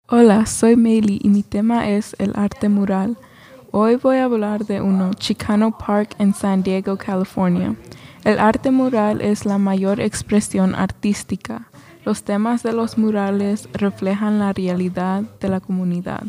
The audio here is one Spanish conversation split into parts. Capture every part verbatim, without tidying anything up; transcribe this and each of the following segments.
Hola, soy Meili y mi tema es el arte mural. Hoy voy a hablar de uno, Chicano Park en San Diego, California. El arte mural es la mayor expresión artística. Los temas de los murales reflejan la realidad de la comunidad.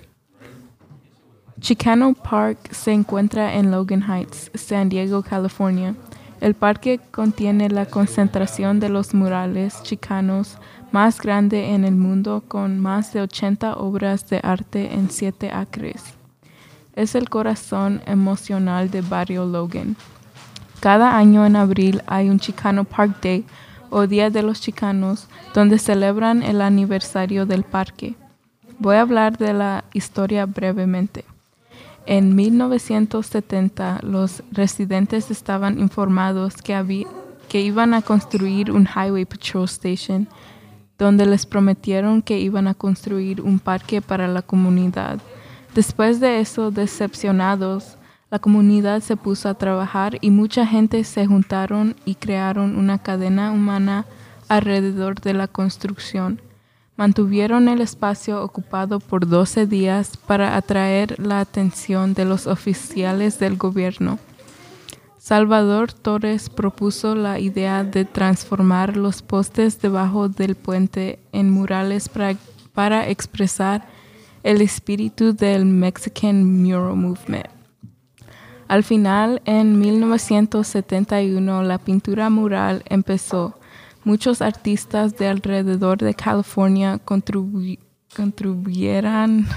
Chicano Park se encuentra en Logan Heights, San Diego, California. El parque contiene la concentración de los murales chicanos más grande en el mundo, con más de ochenta obras de arte en siete acres. Es el corazón emocional de Barrio Logan. Cada año en abril hay un Chicano Park Day o Día de los Chicanos, donde celebran el aniversario del parque. Voy a hablar de la historia brevemente. En mil novecientos setenta, los residentes estaban informados que, había, que iban a construir un Highway Patrol Station, donde les prometieron que iban a construir un parque para la comunidad. Después de eso, decepcionados, la comunidad se puso a trabajar y mucha gente se juntaron y crearon una cadena humana alrededor de la construcción. Mantuvieron el espacio ocupado por doce días para atraer la atención de los oficiales del gobierno. Salvador Torres propuso la idea de transformar los postes debajo del puente en murales para, para expresar el espíritu del Mexican Mural Movement. Al final, en mil novecientos setenta y uno, la pintura mural empezó. Muchos artistas de alrededor de California contribu- contribuyeron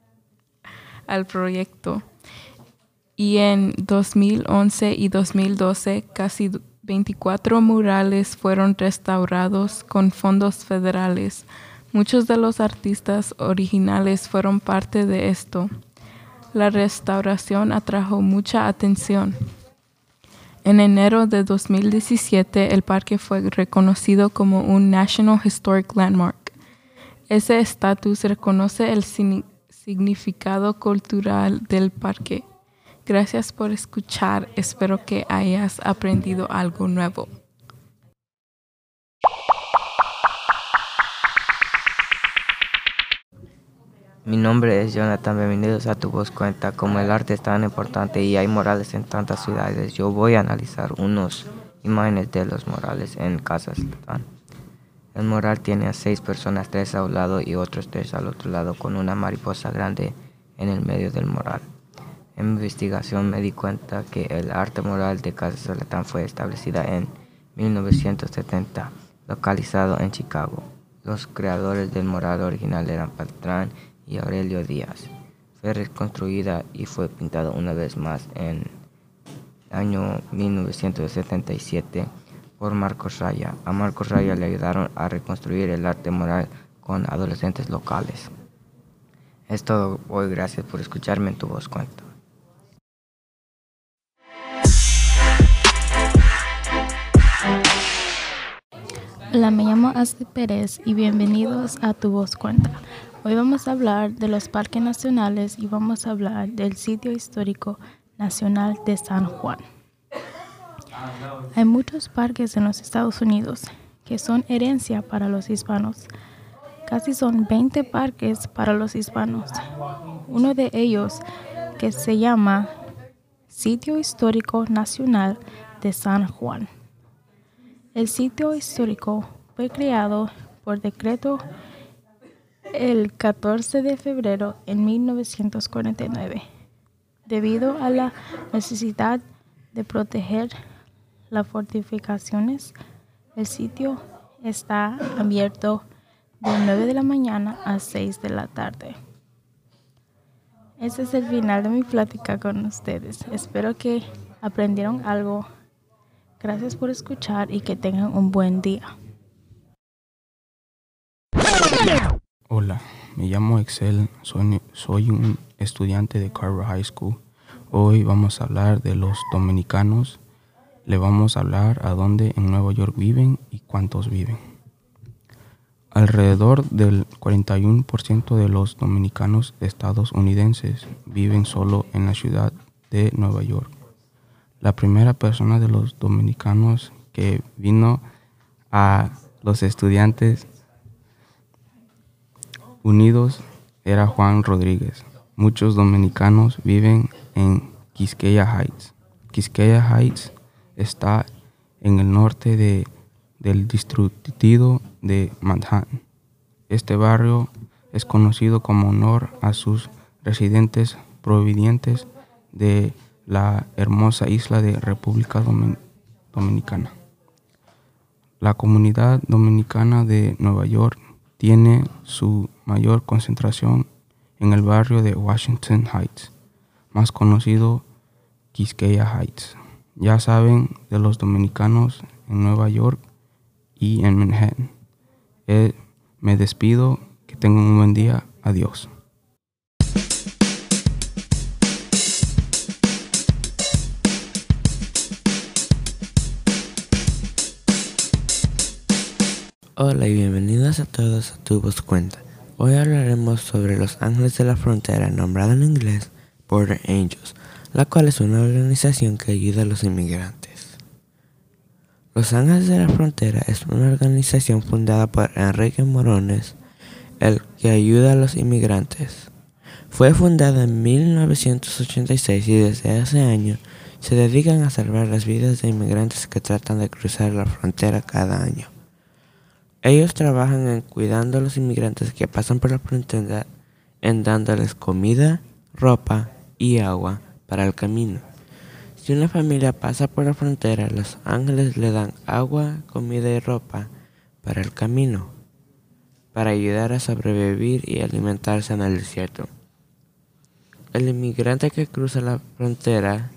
al proyecto. Y en dos mil once y dos mil doce, casi veinticuatro murales fueron restaurados con fondos federales. Muchos de los artistas originales fueron parte de esto. La restauración atrajo mucha atención. En enero de dos mil diecisiete, el parque fue reconocido como un National Historic Landmark. Ese estatus reconoce el sin- significado cultural del parque. Gracias por escuchar. Espero que hayas aprendido algo nuevo. Mi nombre es Jonathan, bienvenidos a Tu Voz Cuenta. Como el arte es tan importante y hay murales en tantas ciudades, yo voy a analizar unas imágenes de los murales en Kazajstán. El mural tiene a seis personas, tres a un lado y otros tres al otro lado, con una mariposa grande en el medio del mural. En mi investigación me di cuenta que el arte mural de Kazajstán fue establecida en mil novecientos setenta, localizado en Chicago. Los creadores del mural original eran Patrán y Aurelio Díaz. Fue reconstruida y fue pintada una vez más en el año mil novecientos setenta y siete por Marcos Raya. A Marcos Raya le ayudaron a reconstruir el arte mural con adolescentes locales. Es todo hoy, gracias por escucharme en Tu Voz Cuenta. Hola, me llamo Ashley Pérez y bienvenidos a Tu Voz Cuenta. Hoy vamos a hablar de los parques nacionales y vamos a hablar del sitio histórico nacional de San Juan. Hay muchos parques en los Estados Unidos que son herencia para los hispanos. Casi son veinte parques para los hispanos. Uno de ellos, que se llama Sitio Histórico Nacional de San Juan. El sitio histórico fue creado por decreto el catorce de febrero en mil novecientos cuarenta y nueve, debido a la necesidad de proteger las fortificaciones. El sitio está abierto de nueve de la mañana a seis de la tarde. Este es el final de mi plática con ustedes. Espero que aprendieron algo. Gracias por escuchar y que tengan un buen día. Hola, me llamo Excel, soy, soy un estudiante de Carver High School. Hoy vamos a hablar de los dominicanos. Le vamos a hablar a dónde en Nueva York viven y cuántos viven. Alrededor del cuarenta y uno por ciento de los dominicanos estadounidenses viven solo en la ciudad de Nueva York. La primera persona de los dominicanos que vino a los estudiantes Unidos era Juan Rodríguez. Muchos dominicanos viven en Quisqueya Heights. Quisqueya Heights está en el norte de, del distrito de Manhattan. Este barrio es conocido como honor a sus residentes provenientes de la hermosa isla de República Domin- Dominicana. La comunidad dominicana de Nueva York tiene su mayor concentración en el barrio de Washington Heights, más conocido Quisqueya Heights. Ya saben de los dominicanos en Nueva York y en Manhattan. Eh, me despido, que tengan un buen día, adiós. Hola y bienvenidos a todos a Tu Voz Cuenta. Hoy hablaremos sobre los Ángeles de la Frontera, nombrada en inglés Border Angels, la cual es una organización que ayuda a los inmigrantes. Los Ángeles de la Frontera es una organización fundada por Enrique Morones, el que ayuda a los inmigrantes. Fue fundada en mil novecientos ochenta y seis y desde ese año se dedican a salvar las vidas de inmigrantes que tratan de cruzar la frontera cada año. Ellos trabajan en cuidando a los inmigrantes que pasan por la frontera, en dándoles comida, ropa y agua para el camino. Si una familia pasa por la frontera, los ángeles le dan agua, comida y ropa para el camino, para ayudar a sobrevivir y alimentarse en el desierto. El inmigrante que cruza la frontera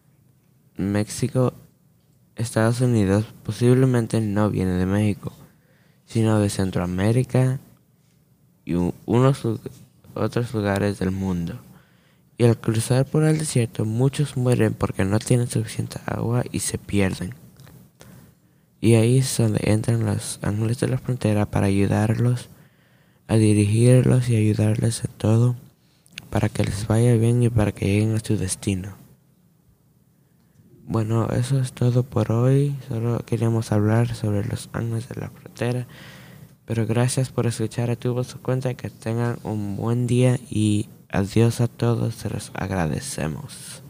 México-Estados Unidos posiblemente no viene de México, sino de Centroamérica y unos otros lugares del mundo. Y al cruzar por el desierto, muchos mueren porque no tienen suficiente agua y se pierden. Y ahí es donde entran los ángeles de la frontera para ayudarlos, a dirigirlos y ayudarles en todo, para que les vaya bien y para que lleguen a su destino. Bueno, eso es todo por hoy. Solo queríamos hablar sobre los ángeles de la frontera. Pero gracias por escuchar a Tu Voz Cuenta. Que tengan un buen día y adiós a todos. Se los agradecemos.